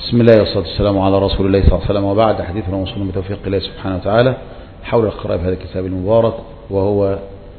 بسم الله والصلاة والسلام على رسول الله صلى الله عليه وسلم، وبعد. حديثنا موصول بتوفيق الله سبحانه وتعالى حول القراءة بهذا الكتاب المبارك، وهو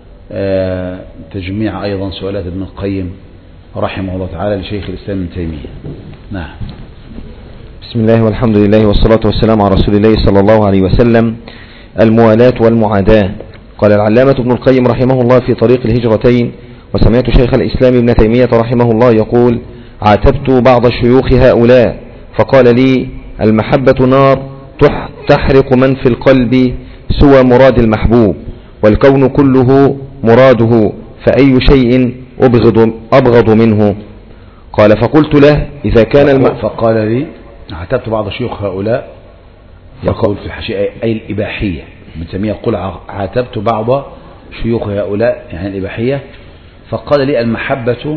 تجميع أيضا سؤالات ابن القيم رحمه الله تعالى لشيخ الإسلام ابن تيمية. نعم. بسم الله والحمد لله والصلاة والسلام على رسول الله صلى الله عليه وسلم. الموالاة والمعاداة. قال العلامة ابن القيم رحمه الله في طريق الهجرتين: وسمعت شيخ الإسلام ابن تيمية رحمه الله يقول: عاتبت بعض شيوخ هؤلاء فقال لي: المحبة نار تحرق من في القلب سوى مراد المحبوب، والكون كله مراده، فأي شيء أبغض منه؟ قال: فقلت له: إذا كان فقال لي: عاتبت بعض شيوخ هؤلاء، يقول في الحاشية أي الإباحية. ابن تيمية يقول: عاتبت بعض شيوخ هؤلاء، يعني الإباحية. فقال لي: المحبة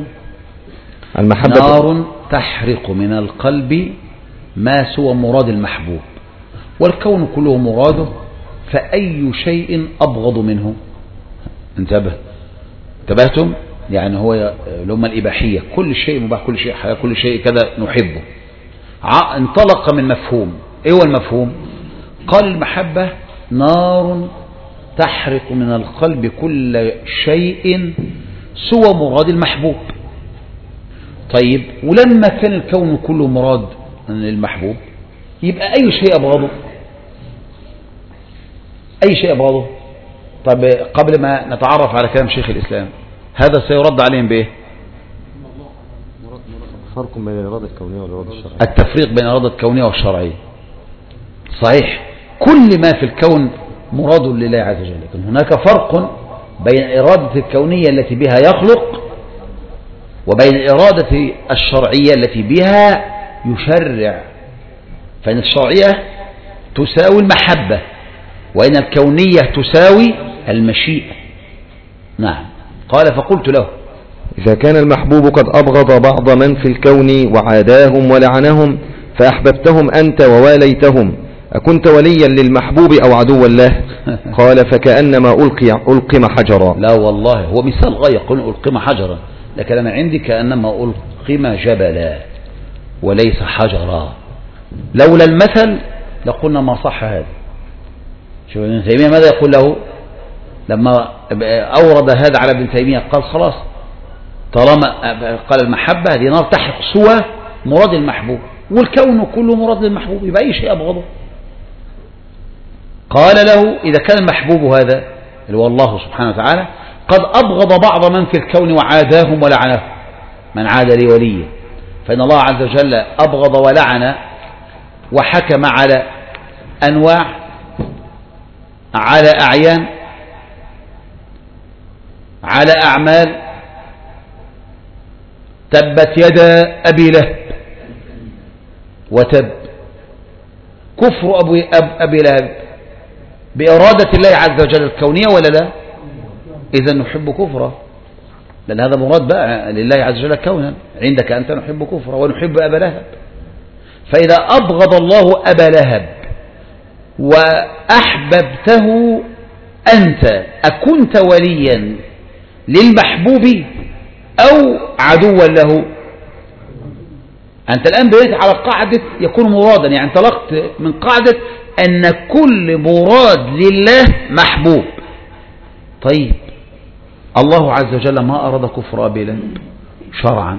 نار تحرق من القلب ما سوى مراد المحبوب، والكون كله مراده، فأي شيء أبغض منه؟ انتبهتم؟ يعني هو لهم الإباحية، كل شيء مباح، كل شيء حلال، كل شيء كذا نحبه. انطلق من مفهوم. ايه هو المفهوم؟ قال: المحبة نار تحرق من القلب كل شيء سوى مراد المحبوب. طيب، ولما كان الكون كله مراد للمحبوب، يبقى أي شيء أبغضه؟ أي شيء أبغضه؟ طب قبل ما نتعرف على كلام شيخ الإسلام، هذا سيرد عليهم بإيه؟ فرق بين الإرادة الكونية والإرادة الشرعية. التفريق بين الإرادة الكونية والشرعية. صحيح، كل ما في الكون مراد لله عز وجل، لكن هناك فرق بين الإرادة الكونية التي بها يخلق، وبين الإرادة الشرعية التي بها يشرع. فإن الشرعية تساوي المحبة، وإن الكونية تساوي المشيئة. نعم. قال: فقلت له: إذا كان المحبوب قد أبغض بعض من في الكون وعاداهم ولعنهم، فأحببتهم أنت وواليتهم، أكنت وليا للمحبوب أو عدوا له؟ قال: فكأنما ألقم حجرا. لا والله، هو مثال غاية، يقول ألقم حجرا، لكن أنا عندي كأنما ألقم جبلا وليس حجرا. لولا المثل لقلنا ما صح هذا. شوف ابن تيمية ماذا يقول له لما أورد هذا على ابن تيمية؟ قال: خلاص، طالما قال المحبة هذه نار تحرق سوى مراد المحبوب، والكون كله مراد للمحبوب، يبقى أي شيء أبغضه. قال له: إذا كان المحبوب هذا اللي هو الله سبحانه وتعالى قد أبغض بعض من في الكون وعاداهم ولعنهم، من عاد لي وليا، فإن الله عز وجل أبغض ولعن وحكم على أنواع، على أعيان، على أعمال. تبت يدا أبي لهب وتب، كفر أبي لهب بإرادة الله عز وجل الكونية ولا لا؟ إذا نحب كفره، لأن هذا مراد بقى لله عز وجل كونا. عندك أنت نحب كفره ونحب أبا لهب. فإذا أبغض الله أبا لهب وأحببته أنت، أكنت وليا للمحبوب أو عدوا له؟ أنت الآن بنيت على قاعدة يكون مرادا، يعني انطلقت من قاعدة أن كل مراد لله محبوب. طيب، الله عز وجل ما أراد كفر أبي لهب شرعا،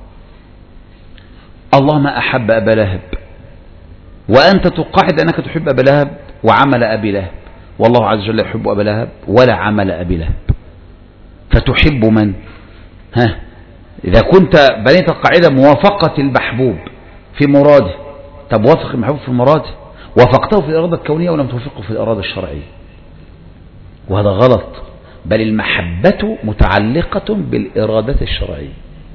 الله ما أحب أبا لهب، وأنت تقاعد أنك تحب أبا لهب وعمل أبي لهب، والله عز وجل يحب أبا لهب ولا عمل أبي لهب، فتحب من؟ إذا كنت بنيت القاعدة موافقة المحبوب في مراده، طب وافق المحبوب في مراده، وافقته في الإرادة الكونية ولم توافقه في الإرادة الشرعية، وهذا غلط. بل المحبة متعلقة بالإرادة الشرعية،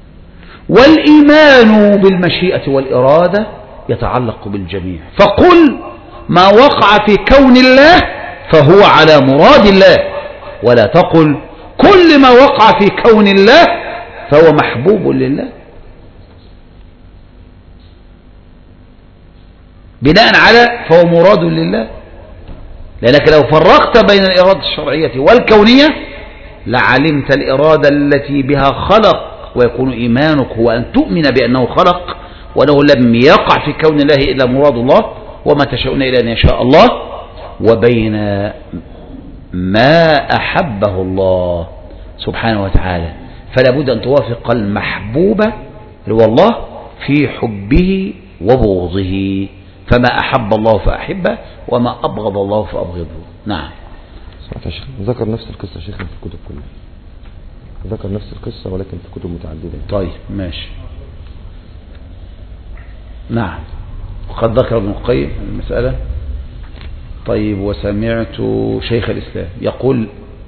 والإيمان بالمشيئة والإرادة يتعلق بالجميع. فقل ما وقع في كون الله فهو على مراد الله، ولا تقل كل ما وقع في كون الله فهو محبوب لله. بناء على فهو مراد لله، لأنك لو فرقت بين الإرادة الشرعية والكونية لعلمت الإرادة التي بها خلق، ويكون إيمانك هو أن تؤمن بأنه خلق، وأنه لم يقع في كون الله إلا مراد الله، وما تشاءون إلا أن يشاء الله، وبين ما أحبه الله سبحانه وتعالى. فلا بد أن توافق المحبوب هو الله في حبه وبغضه، فما أحب الله فأحبه، وما أبغض الله فأبغضه. نعم. ذكر نفس القصة شيخنا في الكتب كلها، ذكر نفس القصة ولكن في كتب متعددة. طيب ماشي. نعم. وقد ذكر ابن القيم المسألة. طيب. وسمعت شيخ الإسلام يقول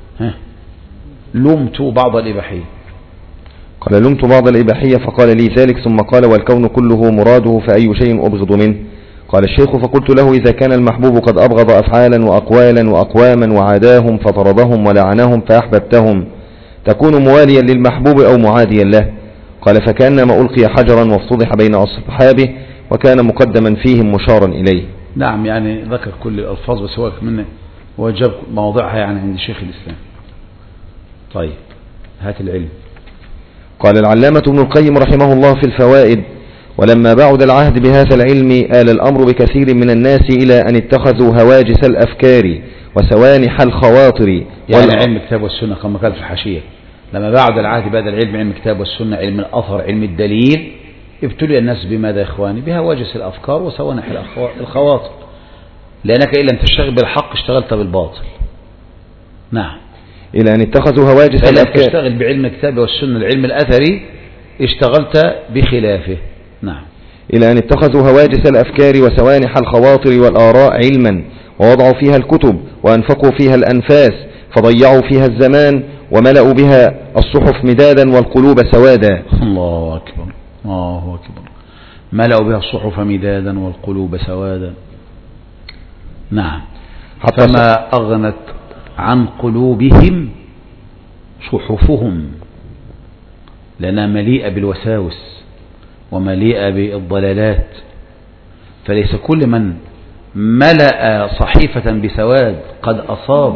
لمت بعض الإباحية. قال لمت بعض الإباحية فقال لي ذلك، ثم قال والكون كله مراده فأي شيء أبغض منه؟ قال الشيخ فقلت له إذا كان المحبوب قد أبغض أفعالا وأقوالا وأقواما وعاداهم فطردهم ولعنهم فأحببتهم، تكون مواليا للمحبوب أو معاديا له؟ قال فكأنما ألقي حجرا وافتضح بين أصحابه وكان مقدما فيهم مشارا إليه. نعم. يعني ذكر كل الألفاظ بس هو كمان وجب مواضعها يعني عند شيخ الإسلام. طيب. هات العلم. قال العلامة ابن القيم رحمه الله في الفوائد ولما بعد العهد بهذا العلم آل الأمر بكثير من الناس إلى أن اتخذوا هواجس الأفكار وسوانح الخواطر. يعني علم الكتاب والسنة كما قال في الحاشية، لما بعد العهد بهذا العلم، علم الكتاب والسنة، علم الأثر، علم الدليل، ابتلي الناس بماذا يا إخواني؟ بهواجس الأفكار وسوانح الخواطر، لأنك إن لم تشتغل بالحق اشتغلت بالباطل. نعم. إلى أن اتخذوا هواجس الأفكار. إذا تشتغل بعلم الكتاب والسنة العلم الأثري اشتغلت بخلافه. نعم. إلى أن اتخذوا هواجس الأفكار وسوانح الخواطر والآراء علما، ووضعوا فيها الكتب وأنفقوا فيها الأنفاس، فضيعوا فيها الزمان وملأوا بها الصحف مدادا والقلوب سوادا. الله أكبر، الله أكبر. ملأوا بها الصحف مدادا والقلوب سوادا. نعم. فما أغنت عن قلوبهم صحفهم، لأنها مليئة بالوساوس ومليئة بالضلالات، فليس كل من ملأ صحيفة بسواد قد أصاب.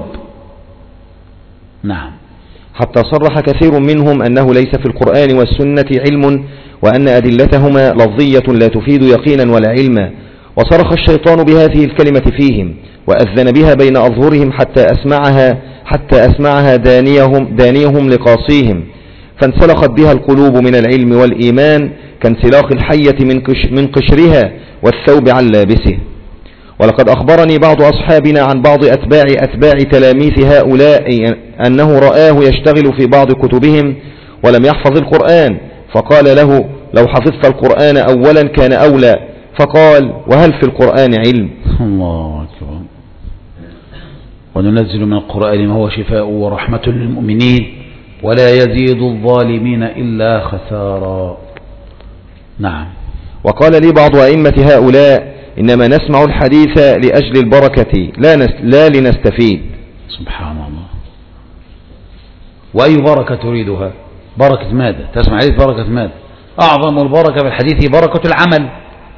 نعم. حتى صرح كثير منهم أنه ليس في القرآن والسنة علم، وأن أدلتهما لفظية لا تفيد يقينا ولا علما، وصرخ الشيطان بهذه الكلمة فيهم وأذن بها بين أظهرهم حتى أسمعها دانيهم لقاصيهم، فانسلخت بها القلوب من العلم والإيمان كانسلاخ الحية من قشرها والثوب عن لابسه. ولقد أخبرني بعض أصحابنا عن بعض أتباع تلاميذ هؤلاء أنه رآه يشتغل في بعض كتبهم ولم يحفظ القرآن، فقال له لو حفظت القرآن أولا كان أولى، فقال وهل في القرآن علم؟ الله أكبر. وننزل من القرآن ما هو شفاء ورحمة للمؤمنين ولا يزيد الظالمين إلا خسارا. نعم. وقال لي بعض أئمة هؤلاء إنما نسمع الحديث لأجل البركة لا لنستفيد. سبحان الله. وأي بركة تريدها؟ بركة ماذا؟ تسمع حديث بركة ماذا؟ أعظم البركة في الحديث بركة العمل.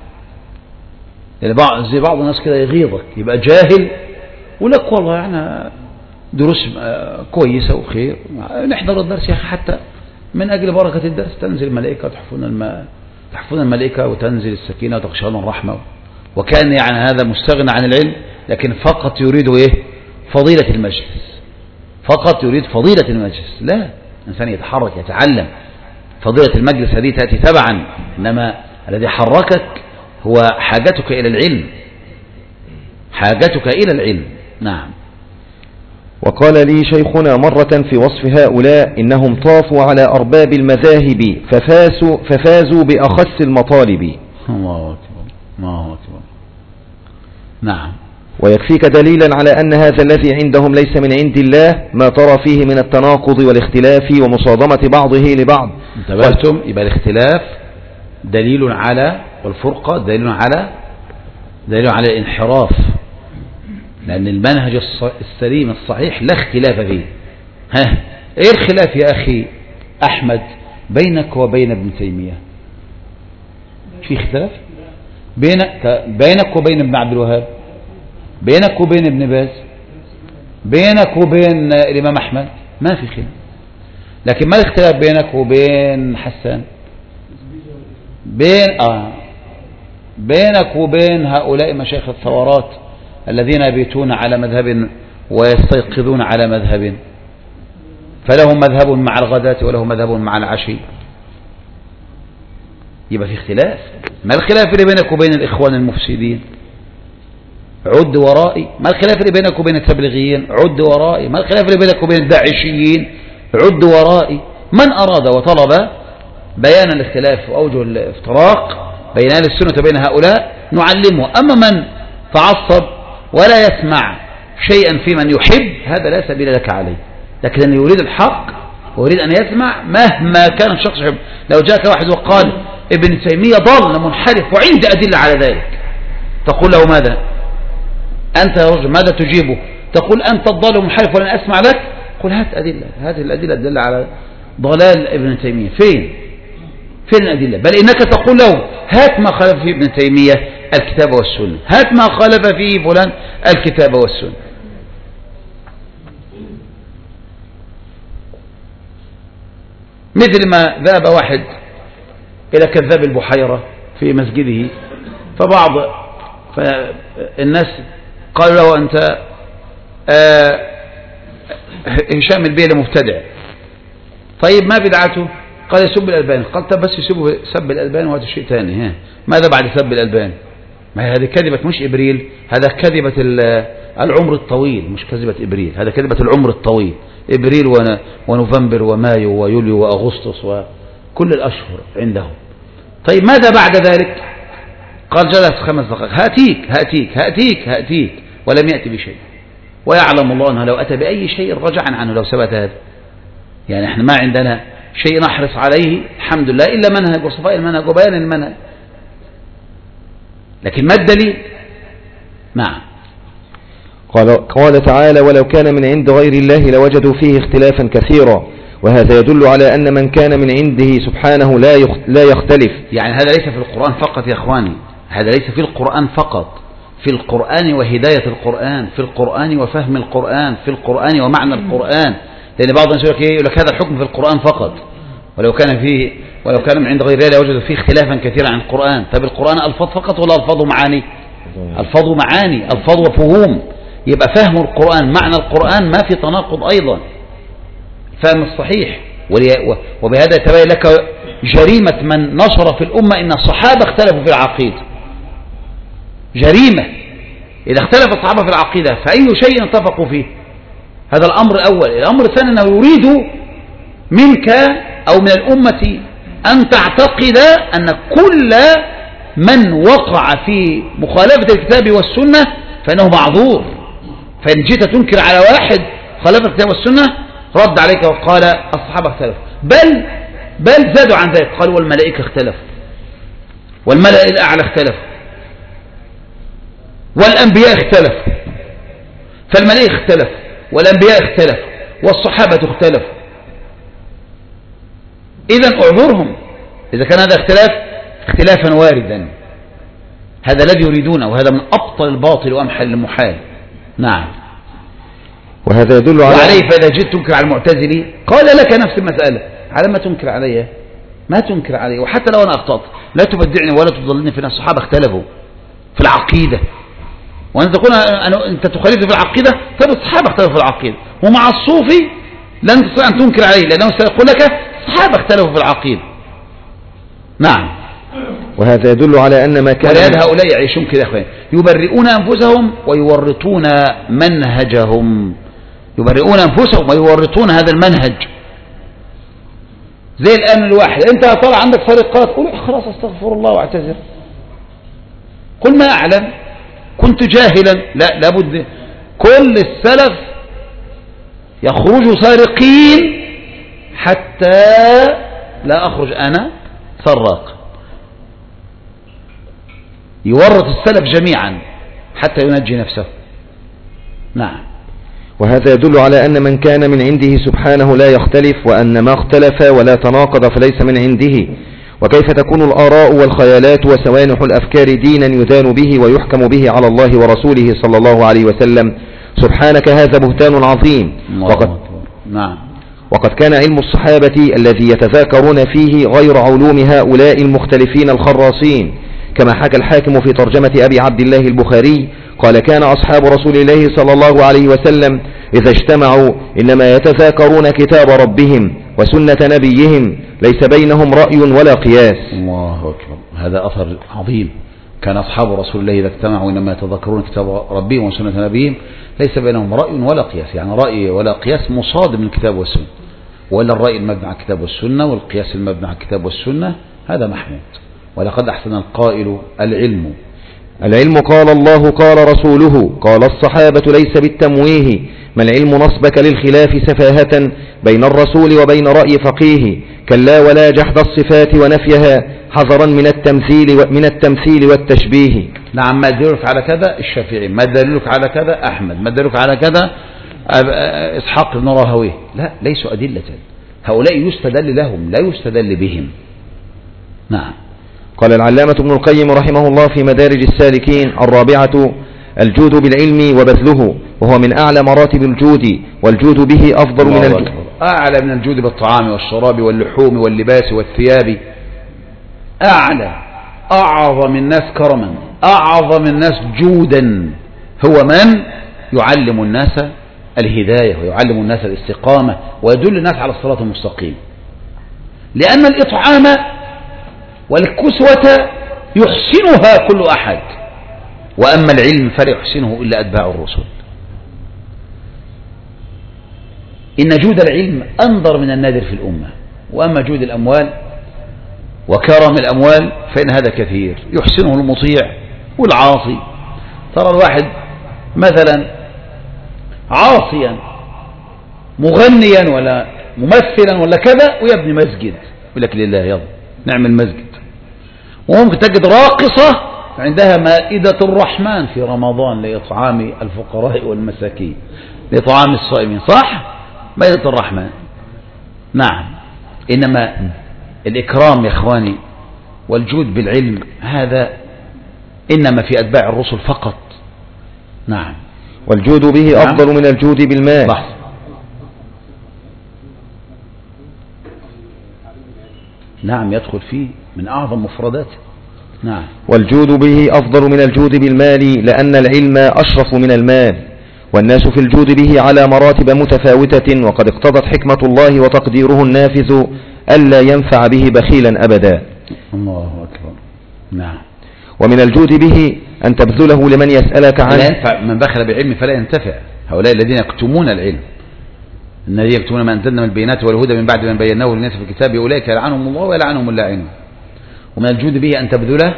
زي بعض الناس كده يغيظك، يبقى جاهل ولك والله يعني دروس كويسة وخير، نحضر الدرس يا أخي حتى من أجل بركة الدرس، تنزل الملائكة تحفون الملائكة وتنزل السكينة وتغشاهم الرحمة، وكان يعني هذا مستغنى عن العلم، لكن فقط يريد إيه؟ فضيلة المجلس، فقط يريد فضيلة المجلس. لا، الإنسان يتحرك يتعلم. فضيلة المجلس هذه تأتي تبعا، إنما الذي حركك هو حاجتك إلى العلم، حاجتك إلى العلم. نعم. وقال لي شيخنا مرة في وصف هؤلاء إنهم طافوا على أرباب المذاهب ففازوا بأخس المطالب. الله أكبر، الله أكبر. نعم. ويكفيك دليلا على أن هذا الذي عندهم ليس من عند الله ما ترى فيه من التناقض والاختلاف ومصادمة بعضه لبعض. انتبهتم؟ يبقى الاختلاف دليل على، والفرقة دليل على الانحراف، لأن المنهج السليم الصحيح لا اختلاف فيه. ايه الخلاف يا أخي أحمد بينك وبين ابن تيمية؟ في اختلاف بينك وبين ابن عبد الوهاب، بينك وبين ابن باز، بينك وبين الإمام أحمد، ما في خلاف. لكن ما الاختلاف بينك وبين حسان؟ بينك وبين هؤلاء مشايخ الثورات الذين يبيتون على مذهب ويستيقظون على مذهب، فلهم مذهب مع الغداة وله مذهب مع العشي، يبقى في اختلاف. ما الخلاف اللي بينك وبين الإخوان المفسدين؟ عد ورائي. ما الخلاف اللي بينك وبين التبليغيين؟ عد ورائي. ما الخلاف اللي بينك وبين الداعشيين؟ عد ورائي. من أراد وطلب بيان الاختلاف وأوجه الافتراق بين أهل السنة وبين هؤلاء نعلمه. أما من تعصب ولا يسمع شيئا في من يحب، هذا لا سبيل لك عليه. لكن أن يريد الحق ويريد أن يسمع مهما كان الشخص يحب. لو جاءك واحد وقال ابن تيمية ضل منحرف وعندي أدلة على ذلك، تقول له ماذا؟ أنت يا رجل ماذا تجيبه؟ تقول أنت الضال منحرف ولن أسمع لك؟ قل هات أدلة، هذه الأدلة تدل على ضلال ابن تيمية. فين الأدلة؟ بل إنك تقول له هات ما خالف فيه ابن تيمية الكتاب والسنة، هات ما خالف فيه فلان الكتاب والسنة. مثل ما ذهب واحد إلى كذاب البحيرة في مسجده، فبعض الناس قالوا له أنت هشام البيلي مبتدع. طيب ما بدعته؟ قال يسب الألباني. قال طب بس يسبوا سب الألباني وهذا شيء ثاني. ماذا بعد سب الألباني؟ ما هذه كذبة مش إبريل، هذا كذبة العمر الطويل، مش كذبة إبريل، هذا كذبة العمر الطويل. إبريل ونوفمبر ومايو ويوليو وأغسطس وكل الأشهر عندهم. طيب ماذا بعد ذلك؟ قال جلس 5 دقائق، هاتيك ولم يأتي بشيء. ويعلم الله أنه لو أتى بأي شيء رجع عنه لو ثبت هذا. يعني احنا ما عندنا شيء نحرص عليه الحمد لله إلا منهج وصفاء المنهج وبيان المنهج. لكن ما الدليل؟ نعم. قال تعالى ولو كان من عند غير الله لوجدوا فيه اختلافا كثيرا، وهذا يدل على أن من كان من عنده سبحانه لا يختلف. يعني هذا ليس في القرآن فقط يا أخواني، هذا ليس في القرآن فقط، في القرآن وهداية القرآن، في القرآن وفهم القرآن، في القرآن ومعنى القرآن. لأن بعض الناس يقول لك هذا الحكم في القرآن فقط، ولو كان من عند غير الله لوجدوا فيه اختلافا كثيرا عن القرآن. طب القرآن ألفاظ فقط ولا ألفاظ معاني؟ ألفاظ معاني، ألفاظ وفهوم. يبقى فهم القرآن معنى القرآن ما في تناقض أيضا، فهم الصحيح. وبهذا يتبين لك جريمة من نشر في الأمة إن الصحابة اختلفوا في العقيدة. جريمة إذا اختلف الصحابة في العقيدة فأي شيء اتفقوا فيه. هذا الأمر الأول. الأمر الثاني أنه يريد منك أو من الأمة أن تعتقد أن كل من وقع في مخالفة الكتاب والسنة فإنه معذور. فإن جئت تنكر على واحد خالف الكتاب والسنة رد عليك وقال الصحابة اختلفوا، بل زادوا عن ذلك، قالوا والملائكة اختلفوا، والملأ الأعلى اختلفوا، والأنبياء اختلفوا. فالملائكة اختلفوا والأنبياء اختلفوا والصحابة اختلفوا. إذن أعذرهم إذا كان هذا اختلافا واردا. هذا الذي يريدونه، وهذا من أبطل الباطل وأمحل المحال. نعم. وهذا يدل على وعليه فإذا جئت تنكر على المعتزلي قال لك نفس المسألة، على ما تنكر علي؟ ما تنكر علي. وحتى لو أنا أخطأت لا تبدعني ولا تضلني في. الصحابة اختلفوا في العقيدة، وأنت تقول أنت تخالف في العقيدة. طيب الصحابة اختلفوا في العقيدة، ومع الصوفي لن تستطيع أن تنكر عليه لأنه سيقول لك الصحابة اختلفوا في العقيدة. نعم. وهذا يدل على أن ما كان ولهذا هؤلاء يعيشون كده يا أخوان، يبرئون أنفسهم ويورطون منهجهم. يبرئون أنفسهم ويورطون هذا المنهج. زي الآن الواحد أنت طلع عندك فرقات، قول خلاص استغفر الله واعتذر. قل ما أعلم، كنت جاهلا. لا، لابد كل السلف يخرجوا سارقين حتى لا أخرج أنا سراق. يورط السلف جميعا حتى ينجي نفسه. نعم. وهذا يدل على أن من كان من عنده سبحانه لا يختلف، وأن ما اختلف ولا تناقض فليس من عنده. وكيف تكون الآراء والخيالات وسوانح الأفكار دينا يدان به ويحكم به على الله ورسوله صلى الله عليه وسلم؟ سبحانك هذا بهتان عظيم. وقد كان علم الصحابة الذي يتذاكرون فيه غير علوم هؤلاء المختلفين الخراصين، كما حكى الحاكم في ترجمة أبي عبد الله البخاري قال: كان أصحاب رسول الله صلى الله عليه وسلم إذا اجتمعوا إنما يتذاكرون كتاب ربهم وسنة نبيهم، ليس بينهم رأي ولا قياس. الله أكبر، هذا أثر عظيم. كان أصحاب رسول الله إذا اجتمعوا إنما يتذكرون كتاب ربهم وسنة نبيهم ليس بينهم رأي ولا قياس. يعني رأي ولا قياس مصادم من الكتاب والسنة، ولا الرأي المبني على الكتاب والسنة والقياس المبني على الكتاب والسنة، هذا محمود. ولقد أحسن القائل: العلم قال الله قال رسوله قال الصحابة ليس بالتمويه، ما العلم نصبك للخلاف سفاهة بين الرسول وبين رأي فقيه، كلا ولا جحد الصفات ونفيها حذرا من التمثيل والتشبيه. نعم، ما دليلك على كذا الشافعي، ما دليلك على كذا أحمد، ما دليلك على كذا إسحاق بن راهويه. لا، ليسوا أدلة، هؤلاء يستدل لهم لا يستدل بهم. نعم. قال العلامة ابن القيم رحمه الله في مدارج السالكين: الرابعة الجود بالعلم وبذله، وهو من أعلى مراتب الجود، والجود به أفضل من الجود، أعلى من الجود بالطعام والشراب واللحوم واللباس والثياب. أعلى، أعظم الناس كرما، أعظم الناس جودا هو من يعلم الناس الهداية ويعلم الناس الاستقامة ويدل الناس على الصراط المستقيم. لأن الإطعام والكسوة يحسنها كل أحد، وأما العلم فلا يحسنه إلا أتباع الرسل. إن جود العلم أنظر من النادر في الأمة، وأما جود الأموال وكرم الأموال فإن هذا كثير يحسنه المطيع والعاصي. ترى الواحد مثلا عاصيا مغنيا ولا ممثلا ولا كذا ويبني مسجد، يقول لك لله يلا نعمل مسجد. وممكن تجد راقصة عندها مائدة الرحمن في رمضان لإطعام الفقراء والمساكين، لإطعام الصائمين، صح؟ مائدة الرحمن. نعم. إنما الإكرام يا إخواني والجود بالعلم هذا إنما في أتباع الرسل فقط. نعم. والجود به أفضل من الجود بالمال. نعم، يدخل فيه من أعظم مفرداته. نعم. والجود به أفضل من الجود بالمال، لأن العلم أشرف من المال، والناس في الجود به على مراتب متفاوتة، وقد اقتضت حكمة الله وتقديره النافذ ألا ينفع به بخيلا أبدا. الله أكبر. نعم. ومن الجود به أن تبذله لمن يسألك عنه. لا ينفع، من بخل بعلم فلا ينتفع. هؤلاء الذين يكتمون العلم، الذين يكتمون ما أنزلنا من البينات والهدى من بعد ما بيناه للناس في الكتاب، أولئك يلعنهم الله ويلعنهم اللاعنون. ومن الجود به أن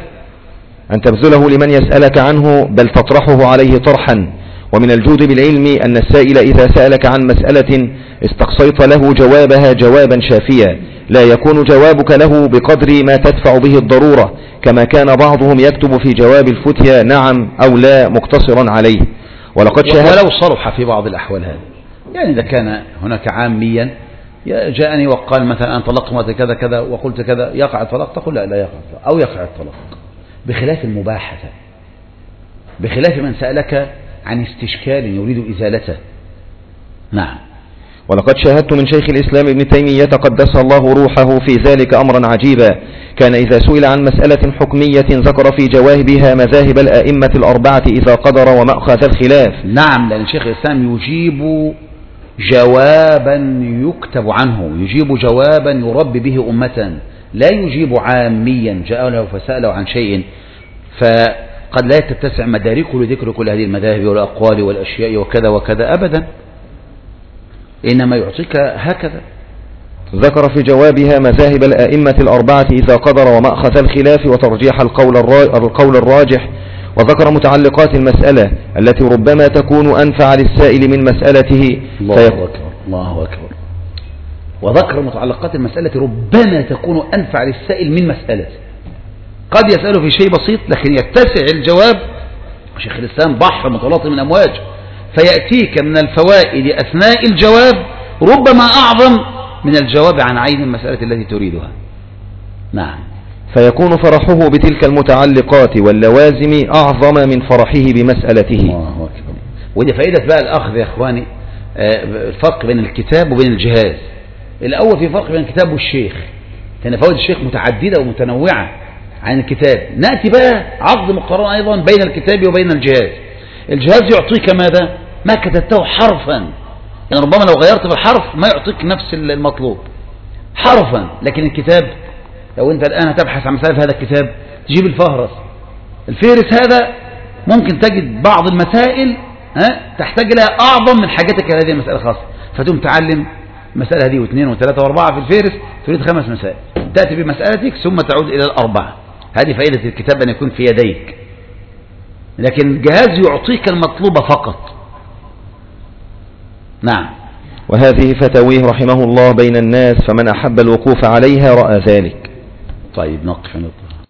تبذله لمن يسألك عنه، بل تطرحه عليه طرحا. ومن الجود بالعلم أن السائل إذا سألك عن مسألة استقصيت له جوابها جوابا شافيا، لا يكون جوابك له بقدر ما تدفع به الضرورة، كما كان بعضهم يكتب في جواب الفتيا نعم أو لا مقتصرا عليه. ولو صرح في بعض الأحوال هذا، يعني إذا كان هناك عاميا جاءني وقال مثلا أنا طلقت مرة كذا كذا وقلت كذا، يقع الطلاق؟ تقول لا يقع الطلاق، أو يقع الطلاق، بخلاف المباحثة، بخلاف من سألك عن استشكال يريد إزالته. نعم. ولقد شاهدت من شيخ الإسلام ابن تيمية قدس الله روحه في ذلك أمرا عجيبا، كان إذا سئل عن مسألة حكمية ذكر في جوابها مذاهب الأئمة الأربعة إذا قدر ومأخذ الخلاف. نعم، لأن شيخ الإسلام يجيب جوابا يكتب عنه، يجيب جوابا يربي به أمة، لا يجيب عاميا جاء له فسأله عن شيء فقد لا تتسع مداركه لذكر كل هذه المذاهب والأقوال والأشياء وكذا وكذا أبدا، إنما يعطيك هكذا. ذكر في جوابها مذاهب الأئمة الأربعة إذا قدر ومأخذ الخلاف وترجيح القول الراجح، وذكر متعلقات المسألة التي ربما تكون أنفع للسائل من مسألته. الله أكبر. الله أكبر. وذكر متعلقات المسألة ربما تكون أنفع للسائل من مسألته. قد يسأله في شيء بسيط لكن يتسع الجواب. شيخ الإسلام بحر متلاطم من أمواج، فيأتيك من الفوائد أثناء الجواب ربما أعظم من الجواب عن عين المسألة التي تريدها. نعم. فيكون فرحه بتلك المتعلقات واللوازم أعظم من فرحه بمسألته. الله أكبر. ودي فائدة بقى الأخذ يا إخواني، الفرق بين الكتاب وبين الجهاز. الأول في فرق بين الكتاب والشيخ، لأن فوائد الشيخ متعددة ومتنوعة، عن الكتاب. نأتي بقى عقد مقارنة أيضا بين الكتاب وبين الجهاز. الجهاز يعطيك ماذا؟ ما كتبته حرفا، يعني ربما لو غيرت بالحرف ما يعطيك نفس المطلوب حرفا، لكن الكتاب لو أنت الآن هتبحث عن مسألة في هذا الكتاب تجيب الفهرس، الفهرس هذا ممكن تجد بعض المسائل تحتاج لها أعظم من حاجتك هذه المسألة خاصة، فتقوم تعلم مسألة هذه واثنين وثلاثة واربعة في الفهرس، تريد 5 مسائل، تأتي بمسألتك ثم تعود إلى الأربعة. هذه فائدة الكتاب أن يكون في يديك، لكن الجهاز يعطيك المطلوب فقط. نعم. وهذه فتاويه رحمه الله بين الناس، فمن أحب الوقوف عليها رأى ذلك. طيب نقف.